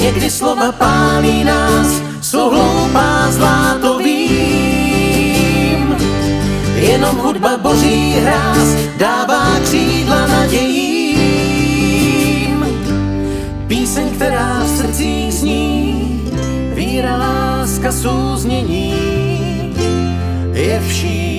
Někdy slova pálí nás, jsou hloupá, zlá, to vím. Jenom hudba boří hráz, dává křídla nadějím. Píseň, která v srdcích zní, víra, láska, souznění, je vší.